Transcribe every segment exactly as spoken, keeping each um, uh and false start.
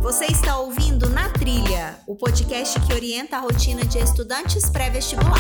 Você está ouvindo Na Trilha, o podcast que orienta a rotina de estudantes pré-vestibular.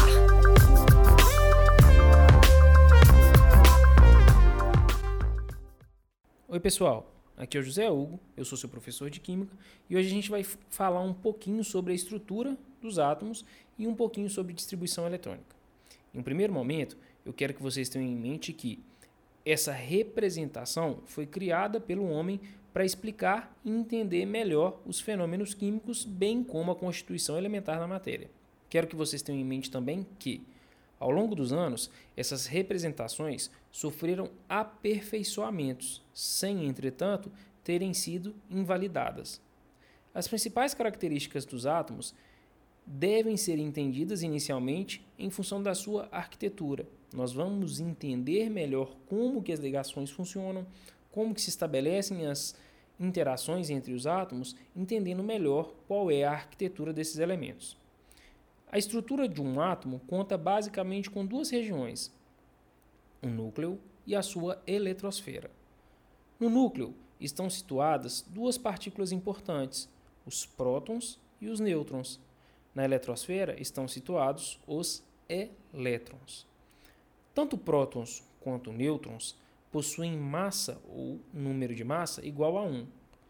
Oi pessoal, aqui é o José Hugo, eu sou seu professor de Química e hoje a gente vai f- falar um pouquinho sobre a estrutura dos átomos e um pouquinho sobre distribuição eletrônica. Em um primeiro momento, eu quero que vocês tenham em mente que essa representação foi criada pelo homem para explicar e entender melhor os fenômenos químicos, bem como a constituição elementar da matéria. Quero que vocês tenham em mente também que, ao longo dos anos, essas representações sofreram aperfeiçoamentos, sem, entretanto, terem sido invalidadas. As principais características dos átomos devem ser entendidas inicialmente em função da sua arquitetura. Nós vamos entender melhor como que as ligações funcionam, como que se estabelecem as interações entre os átomos, entendendo melhor qual é a arquitetura desses elementos. A estrutura de um átomo conta basicamente com duas regiões, o núcleo e a sua eletrosfera. No núcleo estão situadas duas partículas importantes, os prótons e os nêutrons. Na eletrosfera estão situados os elétrons. Tanto prótons quanto nêutrons possuem massa ou número de massa igual a um.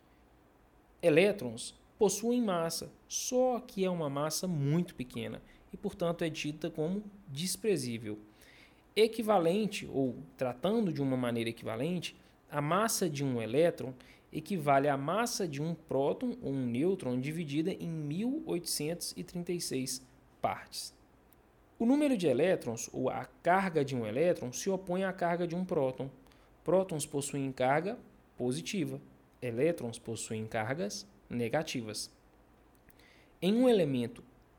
Elétrons possuem massa, só que é uma massa muito pequena e, portanto, é dita como desprezível. Equivalente, ou tratando de uma maneira equivalente, a massa de um elétron equivale à massa de um próton ou um nêutron dividida em mil oitocentos e trinta e seis partes. O número de elétrons, ou a carga de um elétron, se opõe à carga de um próton. Prótons possuem carga positiva, elétrons possuem cargas negativas. Em um elemento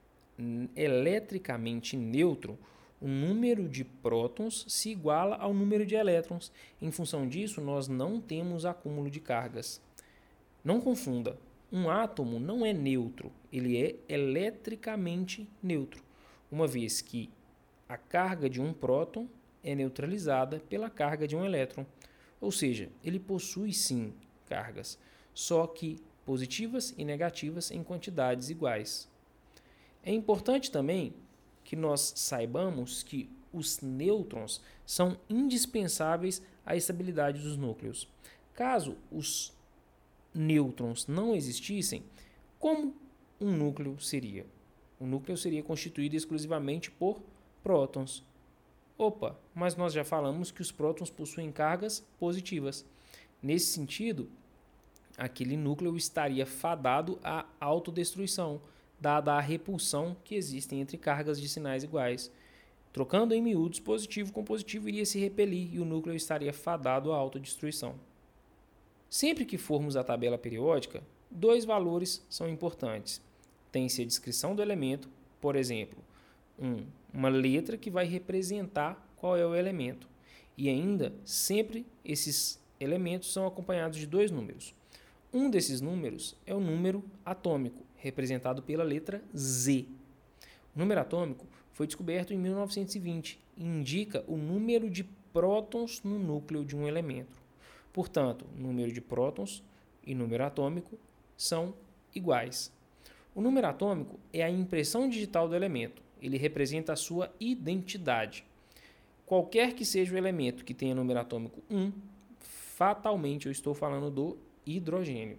eletricamente neutro, o número de prótons se iguala ao número de elétrons. Em função disso, nós não temos acúmulo de cargas. Não confunda, um átomo não é neutro, ele é eletricamente neutro, uma vez que a carga de um próton é neutralizada pela carga de um elétron. Ou seja, ele possui sim cargas, só que positivas e negativas em quantidades iguais. É importante também que nós saibamos que os nêutrons são indispensáveis à estabilidade dos núcleos. Caso os nêutrons não existissem, como um núcleo seria? O núcleo seria constituído exclusivamente por prótons. Opa, mas nós já falamos que os prótons possuem cargas positivas. Nesse sentido, aquele núcleo estaria fadado à autodestruição, dada a repulsão que existe entre cargas de sinais iguais. Trocando em miúdos, positivo com positivo iria se repelir e o núcleo estaria fadado à autodestruição. Sempre que formos à tabela periódica, dois valores são importantes. Tem-se a descrição do elemento, por exemplo, um, uma letra que vai representar qual é o elemento. E ainda, sempre esses elementos são acompanhados de dois números. Um desses números é o número atômico, representado pela letra Z. O número atômico foi descoberto em mil novecentos e vinte e indica o número de prótons no núcleo de um elemento. Portanto, número de prótons e número atômico são iguais. O número atômico é a impressão digital do elemento. Ele representa a sua identidade. Qualquer que seja o elemento que tenha número atômico um, fatalmente eu estou falando do hidrogênio.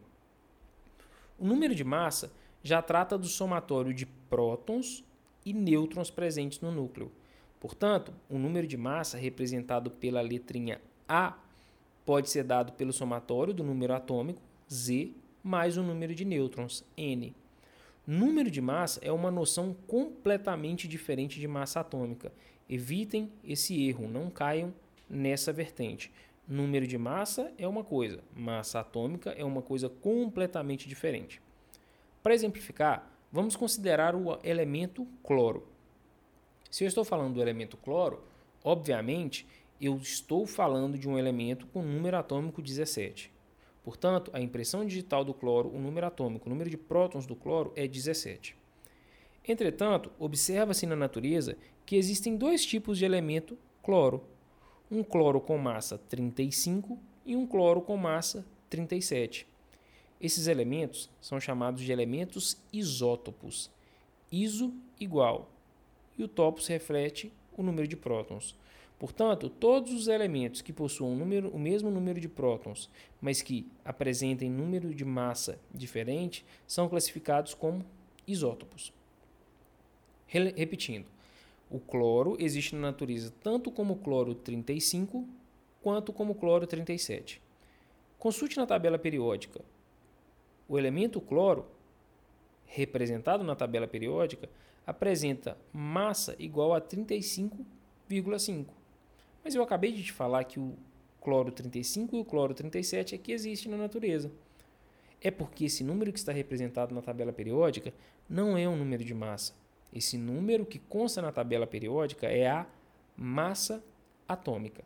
O número de massa já trata do somatório de prótons e nêutrons presentes no núcleo. Portanto, o número de massa representado pela letrinha A pode ser dado pelo somatório do número atômico, Z, mais o número de nêutrons, N. Número de massa é uma noção completamente diferente de massa atômica. Evitem esse erro, não caiam nessa vertente. Número de massa é uma coisa, massa atômica é uma coisa completamente diferente. Para exemplificar, vamos considerar o elemento cloro. Se eu estou falando do elemento cloro, obviamente eu estou falando de um elemento com número atômico dezessete. Portanto, a impressão digital do cloro, o número atômico, o número de prótons do cloro é dezessete. Entretanto, observa-se na natureza que existem dois tipos de elemento cloro. Um cloro com massa trinta e cinco e um cloro com massa trinta e sete. Esses elementos são chamados de elementos isótopos. Iso igual, e o topos reflete o número de prótons. Portanto, todos os elementos que possuam número, o mesmo número de prótons, mas que apresentem número de massa diferente, são classificados como isótopos. Re- repetindo, o cloro existe na natureza tanto como cloro trinta e cinco quanto como cloro trinta e sete. Consulte na tabela periódica. O elemento cloro, representado na tabela periódica, apresenta massa igual a trinta e cinco vírgula cinco. Mas eu acabei de te falar que o cloro trinta e cinco e o cloro trinta e sete é que existem na natureza. É porque esse número que está representado na tabela periódica não é um número de massa. Esse número que consta na tabela periódica é a massa atômica.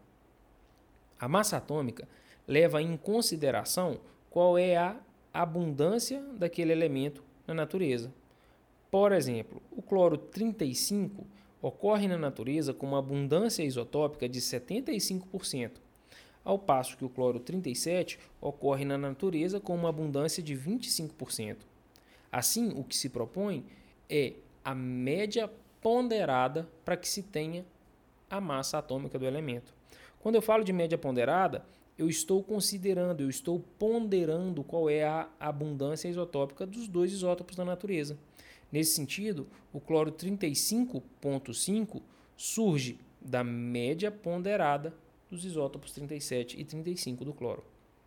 A massa atômica leva em consideração qual é a abundância daquele elemento na natureza. Por exemplo, o cloro trinta e cinco ocorre na natureza com uma abundância isotópica de setenta e cinco por cento, ao passo que o cloro trinta e sete ocorre na natureza com uma abundância de vinte e cinco por cento. Assim, o que se propõe é a média ponderada para que se tenha a massa atômica do elemento. Quando eu falo de média ponderada, eu estou considerando, eu estou ponderando qual é a abundância isotópica dos dois isótopos da natureza. Nesse sentido, o cloro trinta e cinco vírgula cinco surge da média ponderada dos isótopos trinta e sete e trinta e cinco do cloro.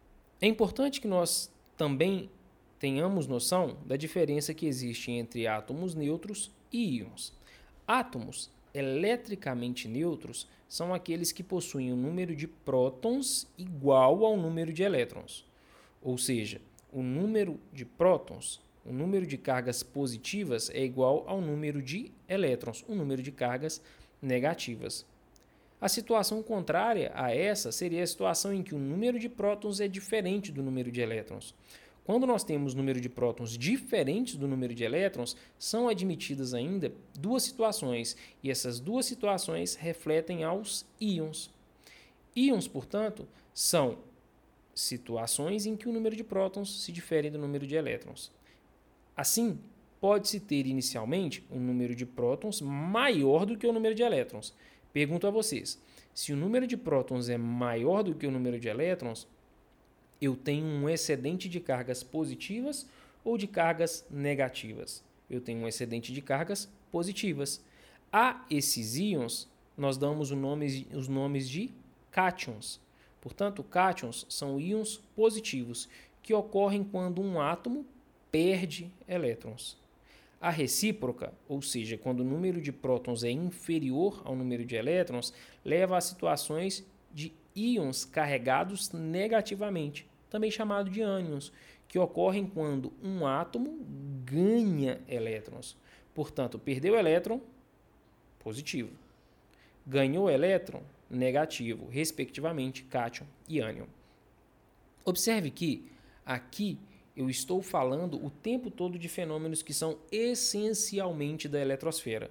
É importante que nós também tenhamos noção da diferença que existe entre átomos neutros e íons. Átomos eletricamente neutros são aqueles que possuem um número de prótons igual ao número de elétrons. Ou seja, o número de prótons, o número de cargas positivas é igual ao número de elétrons, o número de cargas negativas. A situação contrária a essa seria a situação em que o número de prótons é diferente do número de elétrons. Quando nós temos número de prótons diferentes do número de elétrons, são admitidas ainda duas situações, e essas duas situações refletem aos íons. Íons, portanto, são situações em que o número de prótons se difere do número de elétrons. Assim, pode-se ter inicialmente um número de prótons maior do que o número de elétrons. Pergunto a vocês, se o número de prótons é maior do que o número de elétrons, eu tenho um excedente de cargas positivas ou de cargas negativas? Eu tenho um excedente de cargas positivas. A esses íons, nós damos o nome, os nomes de cátions. Portanto, cátions são íons positivos, que ocorrem quando um átomo perde elétrons. A recíproca, ou seja, quando o número de prótons é inferior ao número de elétrons, leva a situações de íons carregados negativamente, também chamado de ânions, que ocorrem quando um átomo ganha elétrons. Portanto, perdeu elétron, positivo. Ganhou elétron, negativo, respectivamente, cátion e ânion. Observe que aqui eu estou falando o tempo todo de fenômenos que são essencialmente da eletrosfera.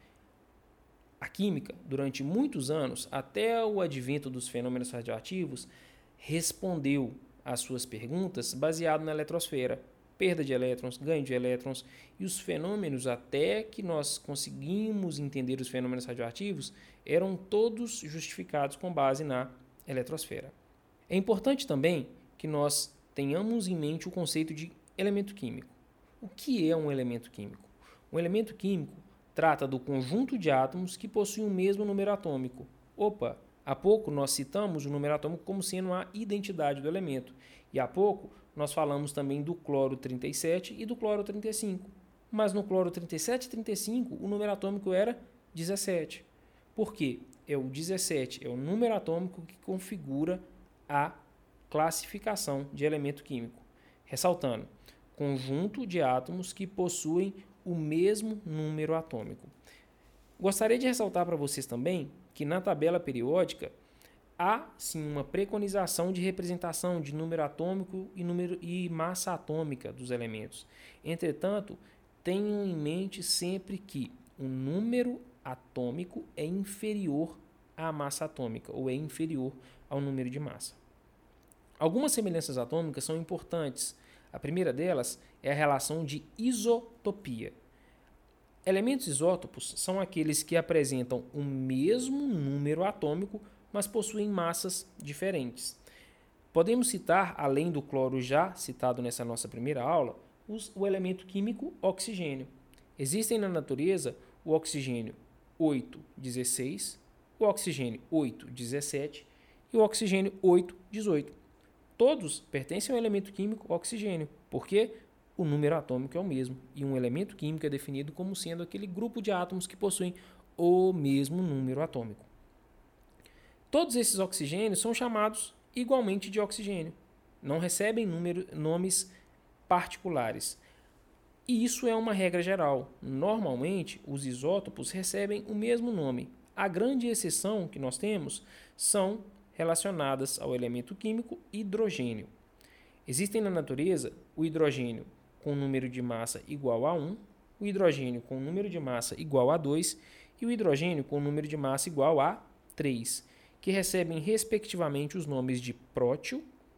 A química, durante muitos anos, até o advento dos fenômenos radioativos, respondeu às suas perguntas baseado na eletrosfera, perda de elétrons, ganho de elétrons, e os fenômenos, até que nós conseguimos entender os fenômenos radioativos, eram todos justificados com base na eletrosfera. É importante também que nós tenhamos em mente o conceito de elemento químico. O que é um elemento químico? Um elemento químico trata do conjunto de átomos que possuem o mesmo número atômico. Opa, há pouco nós citamos o número atômico como sendo a identidade do elemento. E há pouco nós falamos também do cloro trinta e sete e do cloro trinta e cinco. Mas no cloro trinta e sete e trinta e cinco o número atômico era dezessete. Por quê? É o dezessete, é o número atômico que configura a classificação de elemento químico. Ressaltando, conjunto de átomos que possuem o mesmo número atômico. Gostaria de ressaltar para vocês também que na tabela periódica há sim uma preconização de representação de número atômico e, número, e massa atômica dos elementos. Entretanto, tenham em mente sempre que o número atômico é inferior à massa atômica ou é inferior ao número de massa. Algumas semelhanças atômicas são importantes A primeira delas é a relação de isotopia. Elementos isótopos são aqueles que apresentam o mesmo número atômico, mas possuem massas diferentes. Podemos citar, além do cloro já citado nessa nossa primeira aula, os, o elemento químico oxigênio. Existem na natureza o oxigênio oito dezesseis, o oxigênio oito dezessete e o oxigênio oito dezoito. Todos pertencem ao elemento químico oxigênio, porque o número atômico é o mesmo, e um elemento químico é definido como sendo aquele grupo de átomos que possuem o mesmo número atômico. Todos esses oxigênios são chamados igualmente de oxigênio, não recebem número, nomes particulares. E isso é uma regra geral. Normalmente, os isótopos recebem o mesmo nome. A grande exceção que nós temos são relacionadas ao elemento químico hidrogênio. Existem na natureza o hidrogênio com número de massa igual a um, o hidrogênio com número de massa igual a dois e o hidrogênio com número de massa igual a três, que recebem respectivamente os nomes de prótio,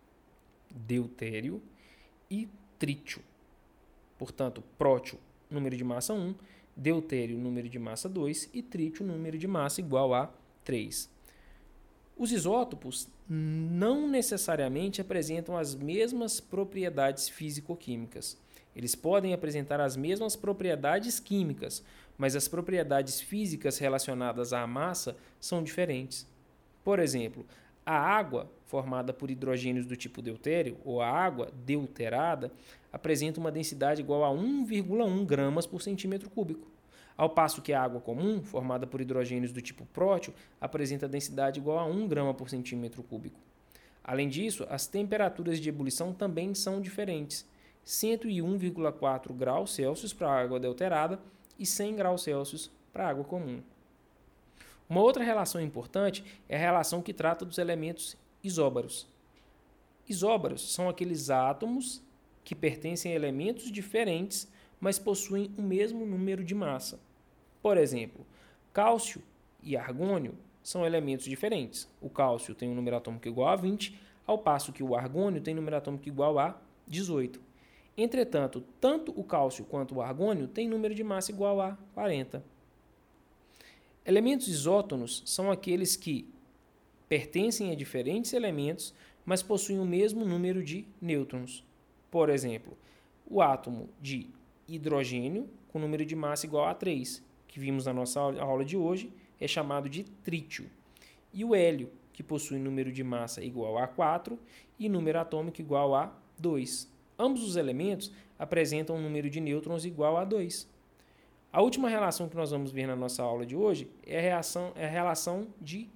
deutério e trítio. Portanto, prótio, número de massa um, deutério, número de massa dois e trítio, número de massa igual a três. Os isótopos não necessariamente apresentam as mesmas propriedades físico-químicas. Eles podem apresentar as mesmas propriedades químicas, mas as propriedades físicas relacionadas à massa são diferentes. Por exemplo, a água, formada por hidrogênios do tipo deutério, ou a água deuterada, apresenta uma densidade igual a um vírgula um gramas por centímetro cúbico, ao passo que a água comum, formada por hidrogênios do tipo prótio, apresenta densidade igual a um grama por centímetro cúbico. Além disso, as temperaturas de ebulição também são diferentes, cento e um vírgula quatro graus Celsius para a água deuterada e cem graus Celsius para a água comum. Uma outra relação importante é a relação que trata dos elementos isóbaros. Isóbaros são aqueles átomos que pertencem a elementos diferentes, mas possuem o mesmo número de massa. Por exemplo, cálcio e argônio são elementos diferentes. O cálcio tem um número atômico igual a vinte, ao passo que o argônio tem um número atômico igual a dezoito. Entretanto, tanto o cálcio quanto o argônio têm número de massa igual a quarenta. Elementos isótonos são aqueles que pertencem a diferentes elementos, mas possuem o mesmo número de nêutrons. Por exemplo, o átomo de hidrogênio com número de massa igual a três, que vimos na nossa aula de hoje, é chamado de trítio. E o hélio, que possui número de massa igual a quatro e número atômico igual a dois. Ambos os elementos apresentam um número de nêutrons igual a dois. A última relação que nós vamos ver na nossa aula de hoje é a, reação, é a relação de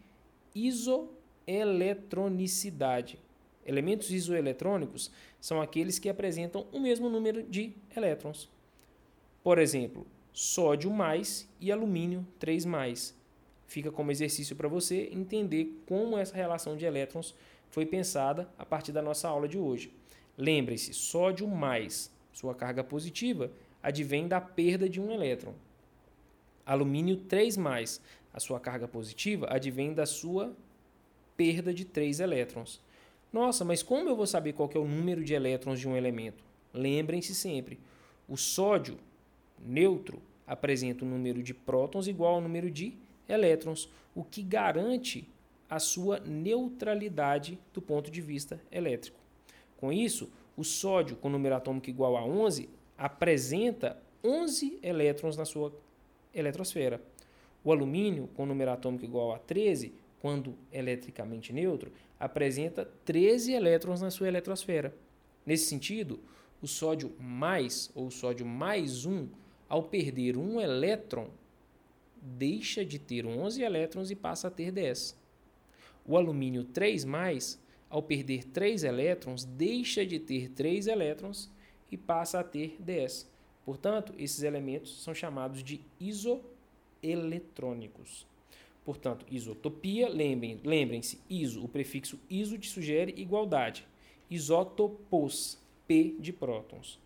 isoeletronicidade. Elementos isoeletrônicos são aqueles que apresentam o mesmo número de elétrons. Por exemplo, sódio mais e alumínio três mais. Fica como exercício para você entender como essa relação de elétrons foi pensada a partir da nossa aula de hoje. Lembre-se, sódio mais, sua carga positiva, advém da perda de um elétron. Alumínio três mais, a sua carga positiva advém da sua perda de três elétrons. Nossa, mas como eu vou saber qual que é o número de elétrons de um elemento? Lembrem-se sempre, o sódio neutro apresenta um número de prótons igual ao número de elétrons, o que garante a sua neutralidade do ponto de vista elétrico. Com isso, o sódio com número atômico igual a onze apresenta onze elétrons na sua eletrosfera. O alumínio com número atômico igual a treze, quando eletricamente neutro, apresenta treze elétrons na sua eletrosfera. Nesse sentido, o sódio mais ou sódio mais um, ao perder um elétron, deixa de ter onze elétrons e passa a ter dez. O alumínio três mais, ao perder três elétrons, deixa de ter três elétrons e passa a ter dez. Portanto, esses elementos são chamados de isoeletrônicos. Portanto, isotopia, lembrem, lembrem-se, iso, o prefixo iso te sugere igualdade. Isótopos, P de prótons.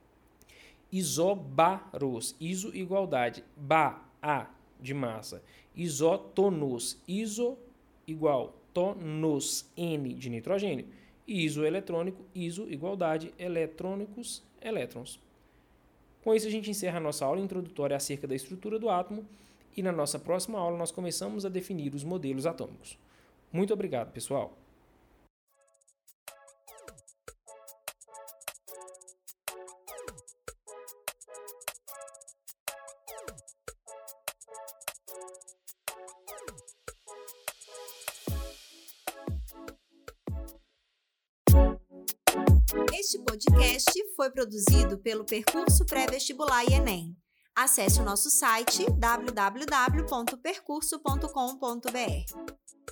Isóbaros, iso, igualdade. Ba, A de massa. Isótonos, iso, igual. Tonos, N de nitrogênio. isoeletrônico, iso, igualdade, eletrônicos, elétrons. Com isso, a gente encerra a nossa aula introdutória acerca da estrutura do átomo e na nossa próxima aula nós começamos a definir os modelos atômicos. Muito obrigado, pessoal! Este podcast foi produzido pelo Percurso Pré-Vestibular e Enem. Acesse o nosso site w w w ponto percurso ponto com ponto b r.